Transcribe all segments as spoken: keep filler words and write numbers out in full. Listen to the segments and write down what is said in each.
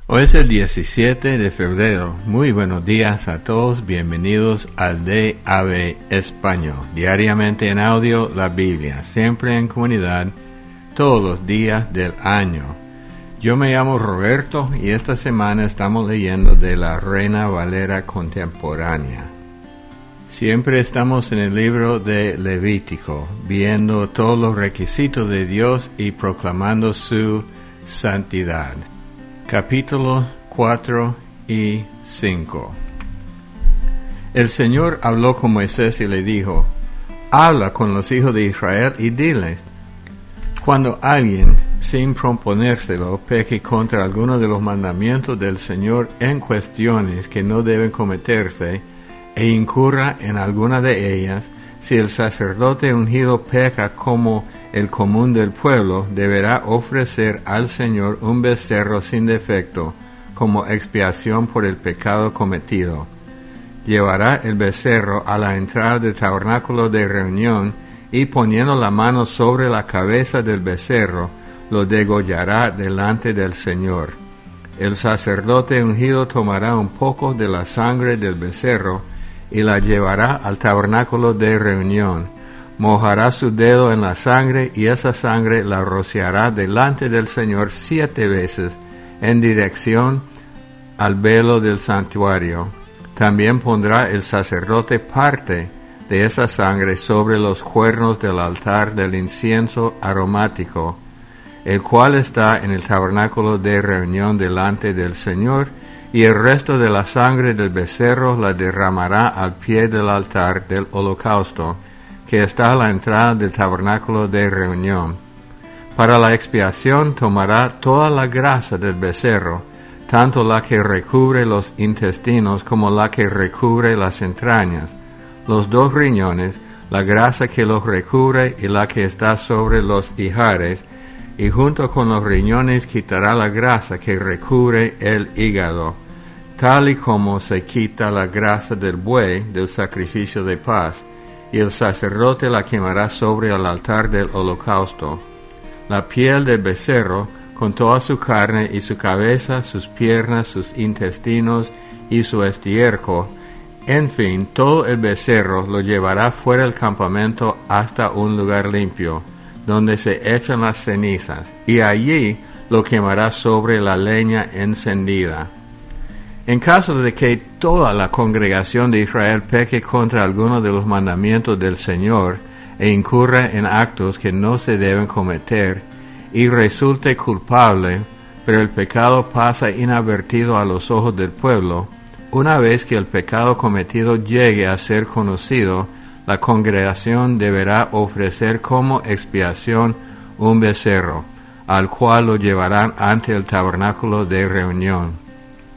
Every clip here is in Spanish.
Hoy es el diecisiete de febrero. Muy buenos días a todos. Bienvenidos al D A B Español. Diariamente en audio, la Biblia. Siempre en comunidad, todos los días del año. Yo me llamo Roberto y esta semana estamos leyendo de la Reina Valera contemporánea. Siempre estamos en el libro de Levítico, viendo todos los requisitos de Dios y proclamando su santidad. Capítulos cuatro y cinco. El Señor habló con Moisés y le dijo: habla con los hijos de Israel y diles: cuando alguien, sin proponérselo, peque contra alguno de los mandamientos del Señor en cuestiones que no deben cometerse, e incurra en alguna de ellas, si el sacerdote ungido peca como el común del pueblo, deberá ofrecer al Señor un becerro sin defecto, como expiación por el pecado cometido. Llevará el becerro a la entrada del tabernáculo de reunión, y poniendo la mano sobre la cabeza del becerro, lo degollará delante del Señor. El sacerdote ungido tomará un poco de la sangre del becerro, y la llevará al tabernáculo de reunión. Mojará su dedo en la sangre, y esa sangre la rociará delante del Señor siete veces, en dirección al velo del santuario. También pondrá el sacerdote parte de esa sangre sobre los cuernos del altar del incienso aromático, el cual está en el tabernáculo de reunión delante del Señor, y el resto de la sangre del becerro la derramará al pie del altar del holocausto, que está a la entrada del tabernáculo de reunión. Para la expiación tomará toda la grasa del becerro, tanto la que recubre los intestinos como la que recubre las entrañas, los dos riñones, la grasa que los recubre y la que está sobre los ijares, y junto con los riñones quitará la grasa que recubre el hígado, tal y como se quita la grasa del buey del sacrificio de paz, y el sacerdote la quemará sobre el altar del holocausto. La piel del becerro, con toda su carne y su cabeza, sus piernas, sus intestinos y su estiércol, en fin, todo el becerro lo llevará fuera del campamento hasta un lugar limpio, donde se echan las cenizas, y allí lo quemará sobre la leña encendida. En caso de que toda la congregación de Israel peque contra alguno de los mandamientos del Señor e incurra en actos que no se deben cometer y resulte culpable, pero el pecado pasa inadvertido a los ojos del pueblo, una vez que el pecado cometido llegue a ser conocido, la congregación deberá ofrecer como expiación un becerro, al cual lo llevarán ante el tabernáculo de reunión.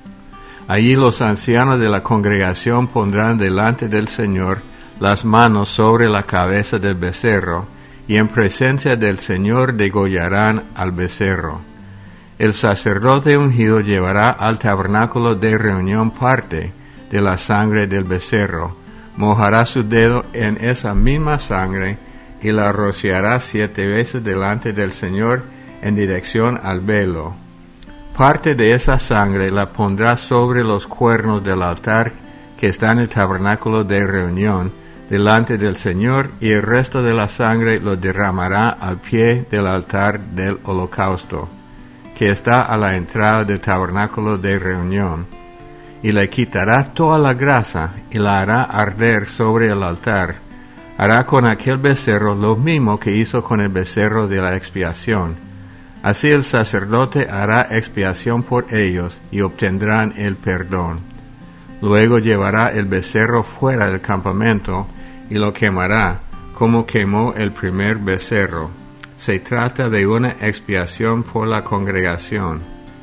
Allí los ancianos de la congregación pondrán delante del Señor las manos sobre la cabeza del becerro, y en presencia del Señor degollarán al becerro. El sacerdote ungido llevará al tabernáculo de reunión parte de la sangre del becerro, mojará su dedo en esa misma sangre y la rociará siete veces delante del Señor en dirección al velo. Parte de esa sangre la pondrá sobre los cuernos del altar que está en el tabernáculo de reunión delante del Señor, y el resto de la sangre lo derramará al pie del altar del holocausto, que está a la entrada del tabernáculo de reunión, y le quitará toda la grasa y la hará arder sobre el altar. Hará con aquel becerro lo mismo que hizo con el becerro de la expiación. Así el sacerdote hará expiación por ellos y obtendrán el perdón. Luego llevará el becerro fuera del campamento y lo quemará, como quemó el primer becerro. Se trata de una expiación por la congregación.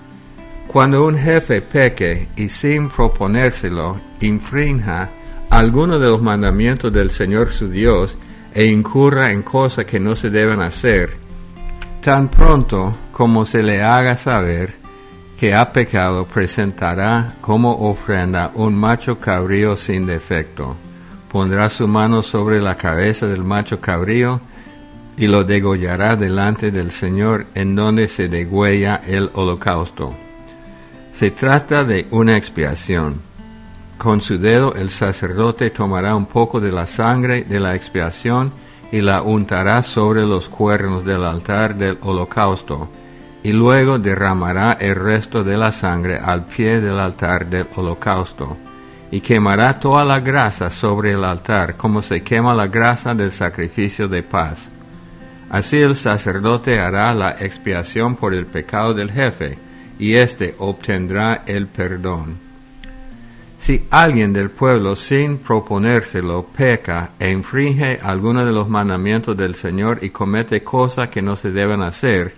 Cuando un jefe peque y sin proponérselo infrinja alguno de los mandamientos del Señor su Dios e incurra en cosas que no se deben hacer, tan pronto como se le haga saber que ha pecado, presentará como ofrenda un macho cabrío sin defecto. Pondrá su mano sobre la cabeza del macho cabrío y lo degollará delante del Señor, en donde se degüella el holocausto. Se trata de una expiación. Con su dedo el sacerdote tomará un poco de la sangre de la expiación y la untará sobre los cuernos del altar del holocausto, y luego derramará el resto de la sangre al pie del altar del holocausto, y quemará toda la grasa sobre el altar, como se quema la grasa del sacrificio de paz. Así el sacerdote hará la expiación por el pecado del jefe, y éste obtendrá el perdón. Si alguien del pueblo, sin proponérselo, peca e infringe alguno de los mandamientos del Señor y comete cosas que no se deben hacer,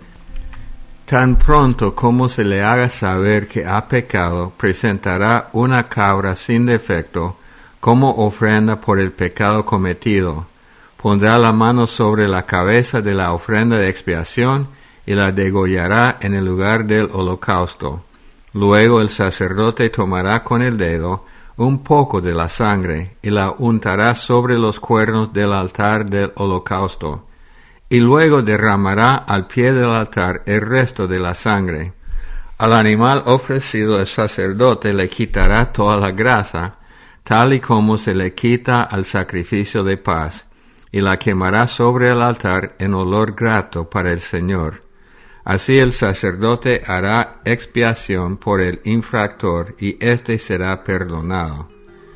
tan pronto como se le haga saber que ha pecado, presentará una cabra sin defecto como ofrenda por el pecado cometido. Pondrá la mano sobre la cabeza de la ofrenda de expiación y la degollará en el lugar del holocausto. Luego el sacerdote tomará con el dedo un poco de la sangre y la untará sobre los cuernos del altar del holocausto, y luego derramará al pie del altar el resto de la sangre. Al animal ofrecido el sacerdote le quitará toda la grasa, tal y como se le quita al sacrificio de paz, y la quemará sobre el altar en olor grato para el Señor. Así el sacerdote hará expiación por el infractor, y éste será perdonado.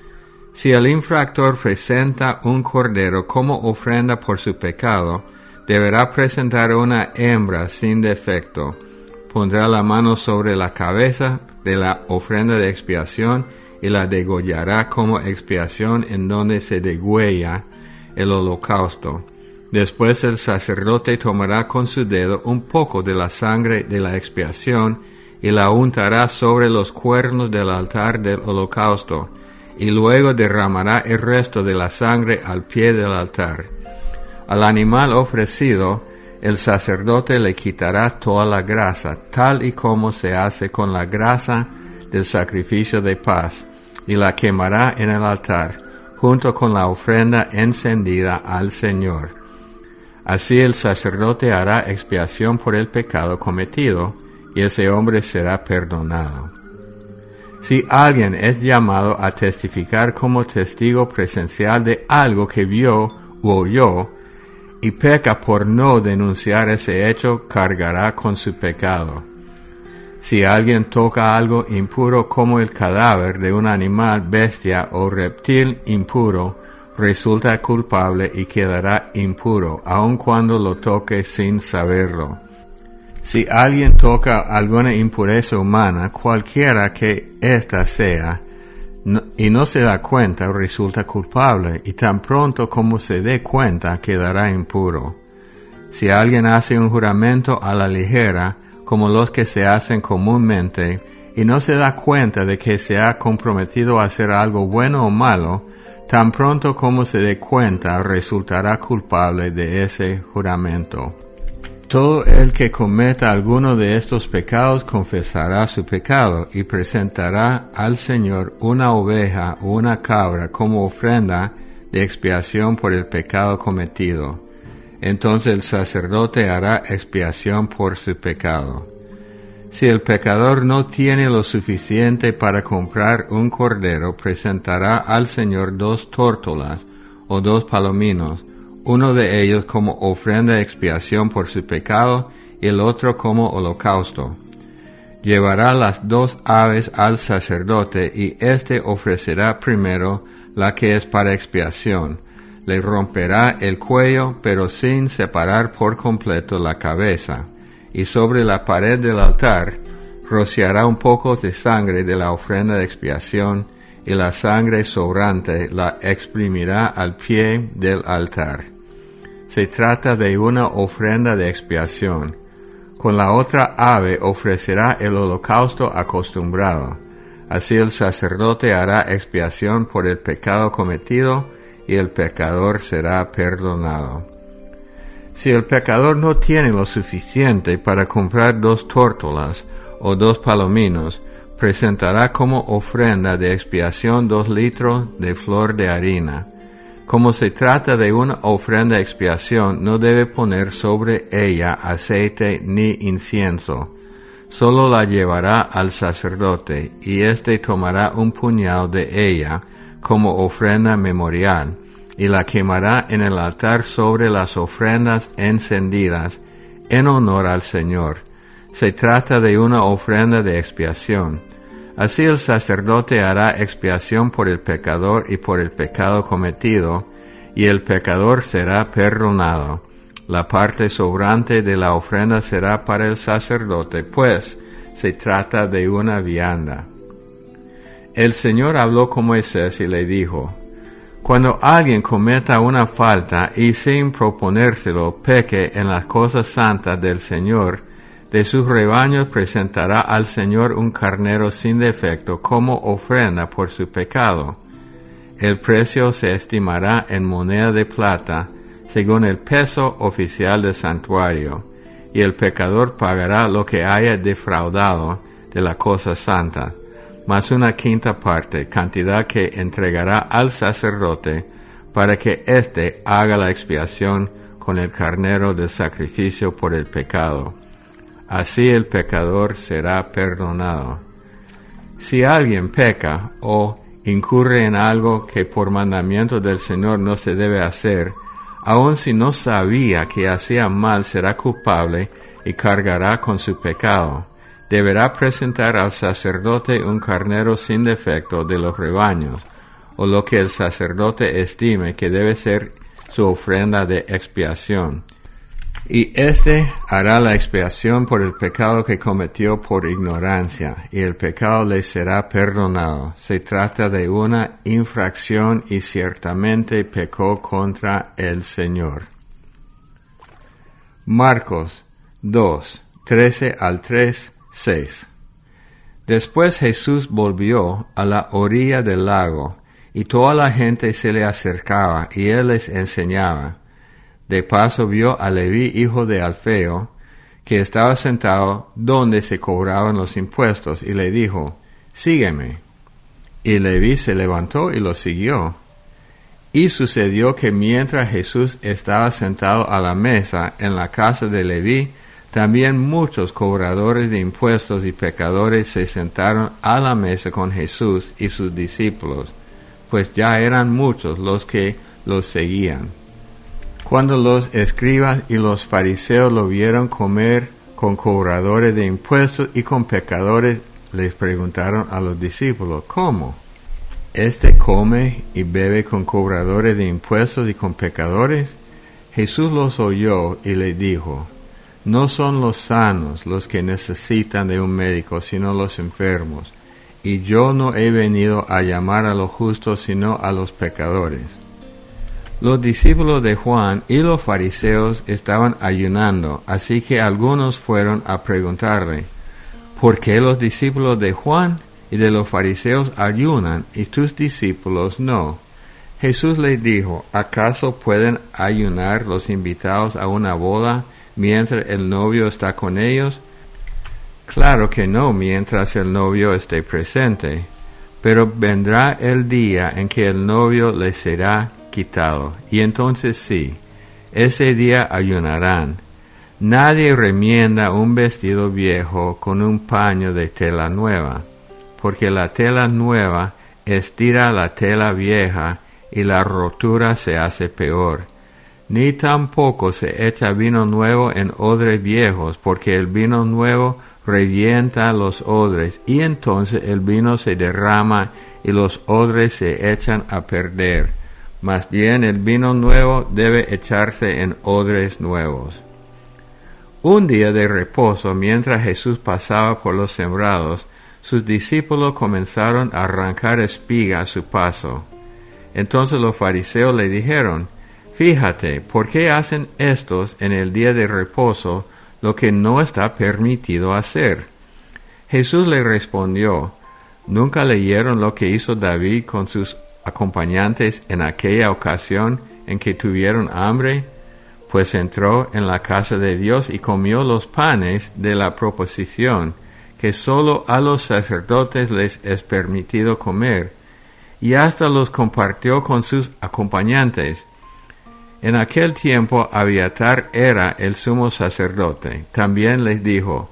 Si el infractor presenta un cordero como ofrenda por su pecado, deberá presentar una hembra sin defecto. Pondrá la mano sobre la cabeza de la ofrenda de expiación y la degollará como expiación en donde se degüella el holocausto. Después el sacerdote tomará con su dedo un poco de la sangre de la expiación y la untará sobre los cuernos del altar del holocausto, y luego derramará el resto de la sangre al pie del altar. Al animal ofrecido, el sacerdote le quitará toda la grasa, tal y como se hace con la grasa del sacrificio de paz, y la quemará en el altar, junto con la ofrenda encendida al Señor. Así el sacerdote hará expiación por el pecado cometido, y ese hombre será perdonado. Si alguien es llamado a testificar como testigo presencial de algo que vio u oyó, y peca por no denunciar ese hecho, cargará con su pecado. Si alguien toca algo impuro como el cadáver de un animal, bestia o reptil impuro, resulta culpable y quedará impuro, aun cuando lo toque sin saberlo. Si alguien toca alguna impureza humana, cualquiera que ésta sea, no, y no se da cuenta, resulta culpable, y tan pronto como se dé cuenta, quedará impuro. Si alguien hace un juramento a la ligera, como los que se hacen comúnmente, y no se da cuenta de que se ha comprometido a hacer algo bueno o malo, tan pronto como se dé cuenta, resultará culpable de ese juramento. Todo el que cometa alguno de estos pecados confesará su pecado y presentará al Señor una oveja o una cabra como ofrenda de expiación por el pecado cometido. Entonces el sacerdote hará expiación por su pecado. Si el pecador no tiene lo suficiente para comprar un cordero, presentará al Señor dos tórtolas o dos palominos, uno de ellos como ofrenda de expiación por su pecado y el otro como holocausto. Llevará las dos aves al sacerdote y éste ofrecerá primero la que es para expiación. Le romperá el cuello, pero sin separar por completo la cabeza, y sobre la pared del altar rociará un poco de sangre de la ofrenda de expiación, y la sangre sobrante la exprimirá al pie del altar. Se trata de una ofrenda de expiación. Con la otra ave ofrecerá el holocausto acostumbrado. Así el sacerdote hará expiación por el pecado cometido, y el pecador será perdonado. Si el pecador no tiene lo suficiente para comprar dos tórtolas o dos palominos, presentará como ofrenda de expiación dos litros de flor de harina. Como se trata de una ofrenda de expiación, no debe poner sobre ella aceite ni incienso. solo la llevará al sacerdote, y éste tomará un puñado de ella como ofrenda memorial, y la quemará en el altar sobre las ofrendas encendidas, en honor al Señor. Se trata de una ofrenda de expiación. Así el sacerdote hará expiación por el pecador y por el pecado cometido, y el pecador será perdonado. La parte sobrante de la ofrenda será para el sacerdote, pues se trata de una vianda. El Señor habló con Moisés y le dijo: Cuando alguien cometa una falta y sin proponérselo peque en las cosas santas del Señor, de sus rebaños presentará al Señor un carnero sin defecto como ofrenda por su pecado. El precio se estimará en moneda de plata, según el peso oficial del santuario, y el pecador pagará lo que haya defraudado de la cosa santa, más una quinta parte, cantidad que entregará al sacerdote, para que éste haga la expiación con el carnero del sacrificio por el pecado. Así el pecador será perdonado. Si alguien peca o incurre en algo que por mandamiento del Señor no se debe hacer, aun si no sabía que hacía mal, será culpable y cargará con su pecado. Deberá presentar al sacerdote un carnero sin defecto de los rebaños, o lo que el sacerdote estime que debe ser su ofrenda de expiación. Y éste hará la expiación por el pecado que cometió por ignorancia, y el pecado le será perdonado. Se trata de una infracción y ciertamente pecó contra el Señor. Marcos dos, trece al tres, seis. Después Jesús volvió a la orilla del lago, y toda la gente se le acercaba, y él les enseñaba. De paso vio a Leví, hijo de Alfeo, que estaba sentado donde se cobraban los impuestos, y le dijo: Sígueme. Y Leví se levantó y lo siguió. Y sucedió que mientras Jesús estaba sentado a la mesa en la casa de Leví, también muchos cobradores de impuestos y pecadores se sentaron a la mesa con Jesús y sus discípulos, pues ya eran muchos los que los seguían. Cuando los escribas y los fariseos lo vieron comer con cobradores de impuestos y con pecadores, les preguntaron a los discípulos: ¿Cómo? ¿Este come y bebe con cobradores de impuestos y con pecadores? Jesús los oyó y les dijo: No son los sanos los que necesitan de un médico, sino los enfermos. Y yo no he venido a llamar a los justos, sino a los pecadores. Los discípulos de Juan y los fariseos estaban ayunando, así que algunos fueron a preguntarle: ¿Por qué los discípulos de Juan y de los fariseos ayunan y tus discípulos no? Jesús les dijo: ¿Acaso pueden ayunar los invitados a una boda mientras el novio está con ellos? Claro que no, mientras el novio esté presente. Pero vendrá el día en que el novio les será quitado, y entonces sí, ese día ayunarán. Nadie remienda un vestido viejo con un paño de tela nueva, porque la tela nueva estira la tela vieja y la rotura se hace peor. Ni tampoco se echa vino nuevo en odres viejos, porque el vino nuevo revienta los odres, y entonces el vino se derrama y los odres se echan a perder. Más bien el vino nuevo debe echarse en odres nuevos. Un día de reposo, mientras Jesús pasaba por los sembrados, sus discípulos comenzaron a arrancar espiga a su paso. Entonces los fariseos le dijeron: Fíjate, ¿por qué hacen estos en el día de reposo lo que no está permitido hacer? Jesús le respondió: ¿Nunca leyeron lo que hizo David con sus acompañantes en aquella ocasión en que tuvieron hambre? Pues entró en la casa de Dios y comió los panes de la proposición, que sólo a los sacerdotes les es permitido comer, y hasta los compartió con sus acompañantes. En aquel tiempo Abiatar era el sumo sacerdote. También les dijo: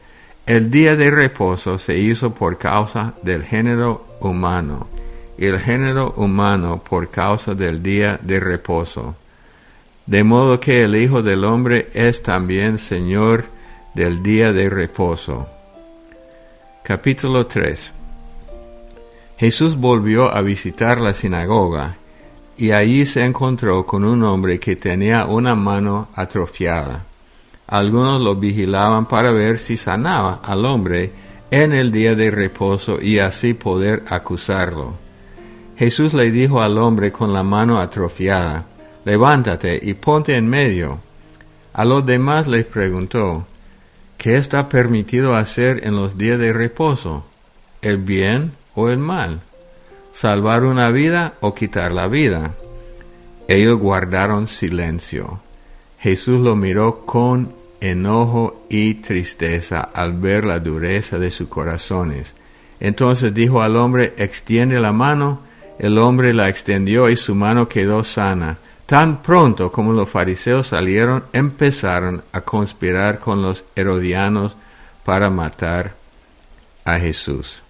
El día de reposo se hizo por causa del género humano, y el género humano por causa del día de reposo. De modo que el Hijo del Hombre es también Señor del día de reposo. Capítulo tres. Jesús volvió a visitar la sinagoga, y allí se encontró con un hombre que tenía una mano atrofiada. Algunos lo vigilaban para ver si sanaba al hombre en el día de reposo y así poder acusarlo. Jesús le dijo al hombre con la mano atrofiada: levántate y ponte en medio. A los demás les preguntó: ¿qué está permitido hacer en los días de reposo? ¿El bien o el mal? ¿Salvar una vida o quitar la vida? Ellos guardaron silencio. Jesús lo miró con enojo y tristeza al ver la dureza de sus corazones. Entonces dijo al hombre: extiende la mano. El hombre la extendió y su mano quedó sana. Tan pronto como los fariseos salieron, empezaron a conspirar con los herodianos para matar a Jesús.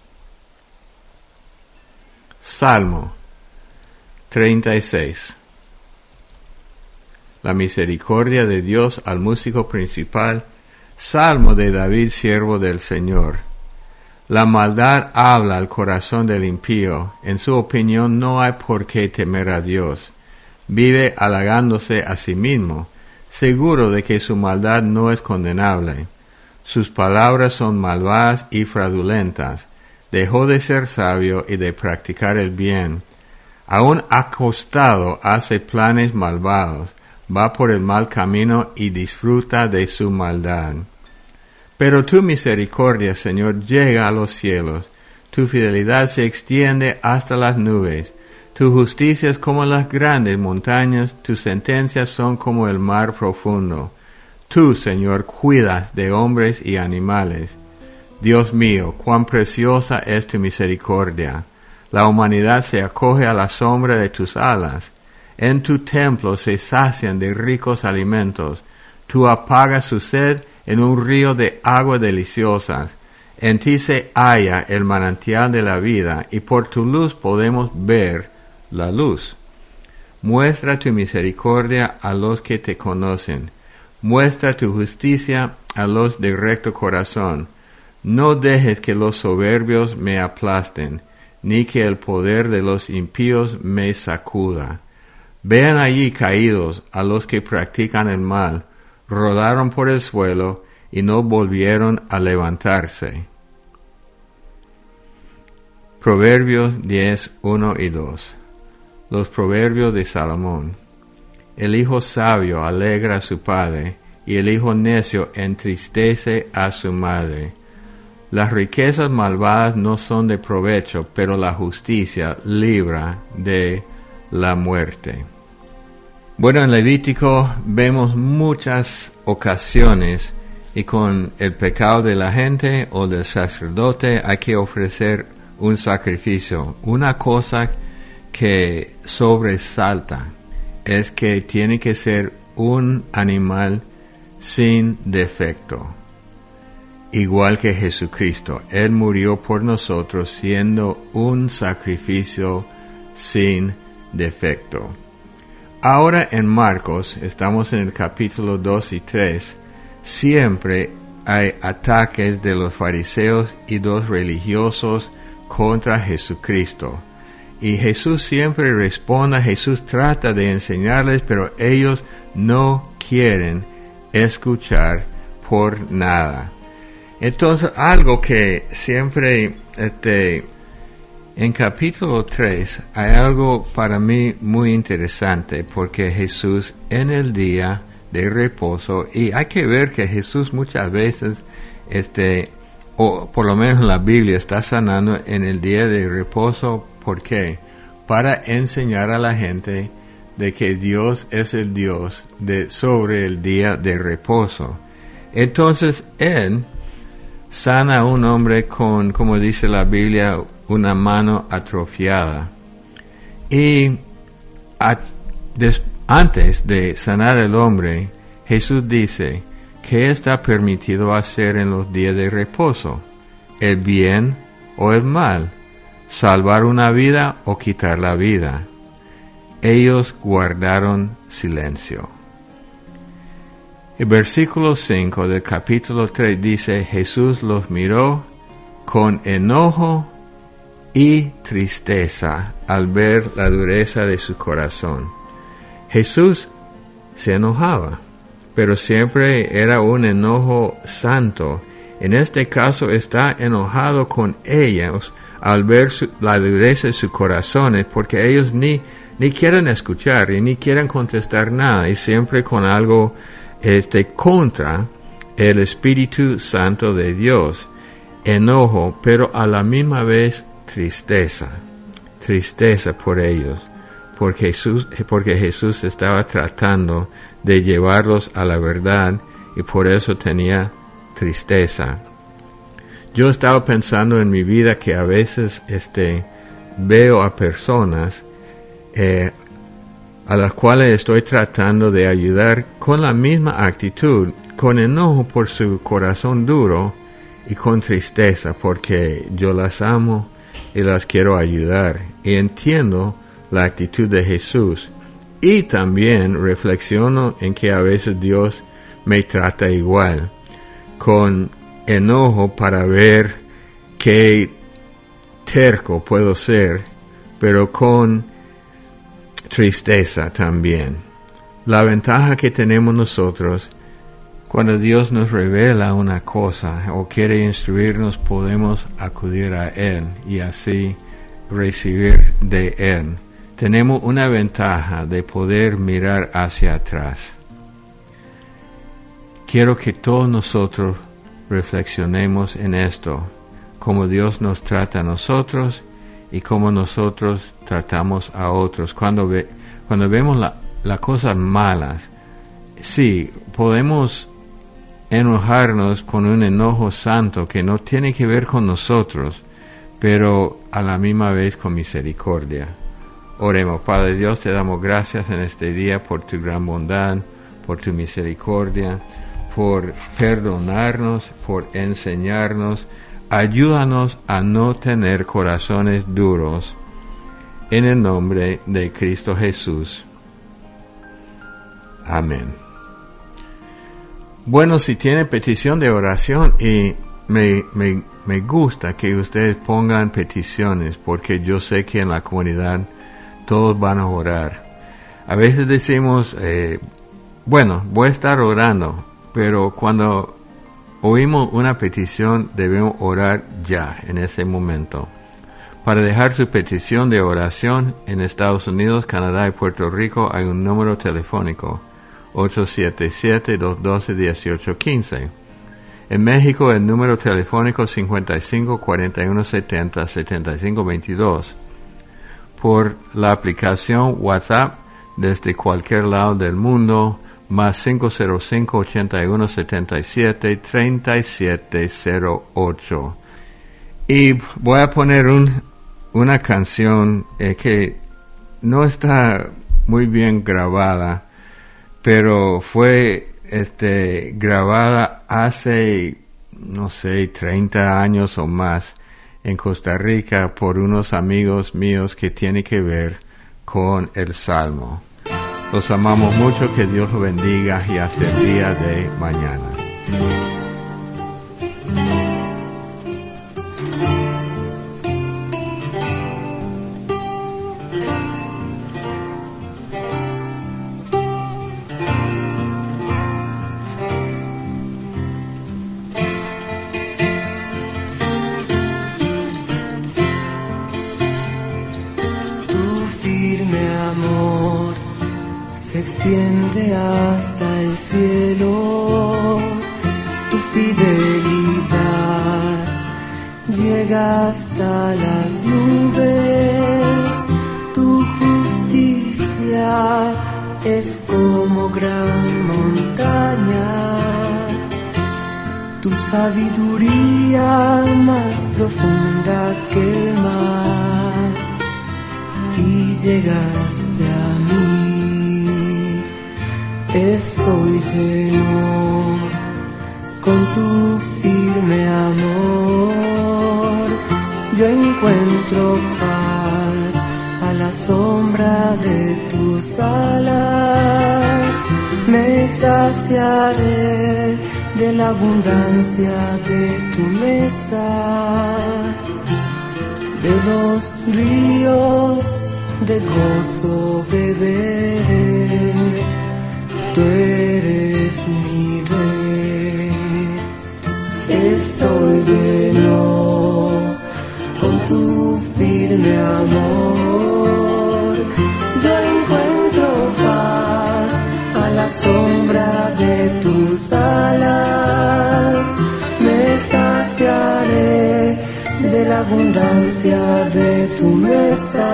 Salmo treinta y seis. La misericordia de Dios al músico principal. Salmo de David, siervo del Señor. La maldad habla al corazón del impío. En su opinión no hay por qué temer a Dios. Vive halagándose a sí mismo, seguro de que su maldad no es condenable. Sus palabras son malvadas y fraudulentas. Dejó de ser sabio y de practicar el bien. Aún acostado hace planes malvados. Va por el mal camino y disfruta de su maldad. Pero tu misericordia, Señor, llega a los cielos. Tu fidelidad se extiende hasta las nubes. Tu justicia es como las grandes montañas. Tus sentencias son como el mar profundo. Tú, Señor, cuidas de hombres y animales. Dios mío, cuán preciosa es tu misericordia. La humanidad se acoge a la sombra de tus alas. En tu templo se sacian de ricos alimentos. Tú apagas su sed en un río de agua deliciosas. En ti se halla el manantial de la vida, y por tu luz podemos ver la luz. Muestra tu misericordia a los que te conocen. Muestra tu justicia a los de recto corazón. No dejes que los soberbios me aplasten, ni que el poder de los impíos me sacuda. Vean allí caídos a los que practican el mal, rodaron por el suelo y no volvieron a levantarse. Proverbios diez, uno y dos. Los proverbios de Salomón. El hijo sabio alegra a su padre, y el hijo necio entristece a su madre. Las riquezas malvadas no son de provecho, pero la justicia libra de la muerte. Bueno, en Levítico vemos muchas ocasiones y con el pecado de la gente o del sacerdote hay que ofrecer un sacrificio. Una cosa que sobresalta es que tiene que ser un animal sin defecto. Igual que Jesucristo, Él murió por nosotros siendo un sacrificio sin defecto. Ahora en Marcos, estamos en el capítulo dos y tres, siempre hay ataques de los fariseos y los religiosos contra Jesucristo. Y Jesús siempre responde, Jesús trata de enseñarles, pero ellos no quieren escuchar por nada. Entonces, algo que siempre, este, en capítulo tres, hay algo para mí muy interesante, porque Jesús en el día de reposo, y hay que ver que Jesús muchas veces, este, o por lo menos en la Biblia, está sanando en el día de reposo. ¿Por qué? Para enseñar a la gente de que Dios es el Dios de sobre el día de reposo. Entonces, Él sana a un hombre con, como dice la Biblia, una mano atrofiada. Y a, des, antes de sanar al hombre, Jesús dice ¿qué está permitido hacer en los días de reposo? ¿El bien o el mal? ¿Salvar una vida o quitar la vida? Ellos guardaron silencio. El versículo cinco del capítulo tres dice, Jesús los miró con enojo y tristeza al ver la dureza de su corazón. Jesús se enojaba, pero siempre era un enojo santo. En este caso está enojado con ellos al ver su, la dureza de sus corazones, porque ellos ni, ni quieren escuchar y ni quieren contestar nada, y siempre con algo este, contra el Espíritu Santo de Dios. Enojo, pero a la misma vez tristeza, tristeza por ellos, porque Jesús, porque Jesús estaba tratando de llevarlos a la verdad y por eso tenía tristeza. Yo estaba pensando en mi vida que a veces este, veo a personas eh, a las cuales estoy tratando de ayudar con la misma actitud, con enojo por su corazón duro y con tristeza porque yo las amo y las quiero ayudar. Y entiendo la actitud de Jesús. Y también reflexiono en que a veces Dios me trata igual, con enojo para ver qué terco puedo ser, pero con tristeza también. La ventaja que tenemos nosotros, cuando Dios nos revela una cosa o quiere instruirnos, podemos acudir a Él y así recibir de Él. Tenemos una ventaja de poder mirar hacia atrás. Quiero que todos nosotros reflexionemos en esto, cómo Dios nos trata a nosotros y cómo nosotros tratamos a otros. Cuando, ve, cuando vemos las la cosas malas, sí, podemos enojarnos con un enojo santo que no tiene que ver con nosotros, pero a la misma vez con misericordia. Oremos. Padre Dios, te damos gracias en este día por tu gran bondad, por tu misericordia, por perdonarnos, por enseñarnos. Ayúdanos a no tener corazones duros. En el nombre de Cristo Jesús. Amén. Bueno, si tiene petición de oración, y me, me, me gusta que ustedes pongan peticiones, porque yo sé que en la comunidad todos van a orar. A veces decimos, eh, bueno, voy a estar orando, pero cuando oímos una petición debemos orar ya, en ese momento. Para dejar su petición de oración en Estados Unidos, Canadá y Puerto Rico hay un número telefónico, ocho siete siete, dos uno dos, uno ocho uno cinco. En México el número telefónico cincuenta y cinco, cuarenta y uno, setenta, setenta y cinco, veintidós. Por la aplicación WhatsApp desde cualquier lado del mundo, más cinco cero cinco, ochenta y uno, setenta y siete, treinta y siete cero ocho. Y voy a poner un, una canción eh, que no está muy bien grabada, pero fue este, grabada hace, no sé, treinta años o más en Costa Rica por unos amigos míos que tiene que ver con el Salmo. Los amamos mucho, que Dios los bendiga y hasta el día de mañana. Se extiende hasta el cielo, tu fidelidad llega hasta las nubes, tu justicia es como gran montaña, tu sabiduría más profunda que el mar, y llegaste a mí. Estoy lleno con tu firme amor. Yo encuentro paz a la sombra de tus alas. Me saciaré de la abundancia de tu mesa. De los ríos de gozo beberé. Tú eres mi rey. Estoy lleno con tu firme amor. Yo encuentro paz a la sombra de tus alas. Me saciaré de la abundancia de tu mesa.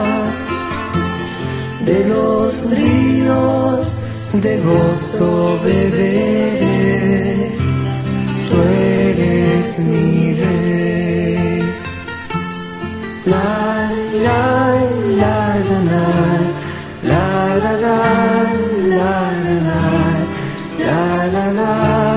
De los ríos de gozo beberé. Tú eres mi rey. La la la la la la la la la la la la la.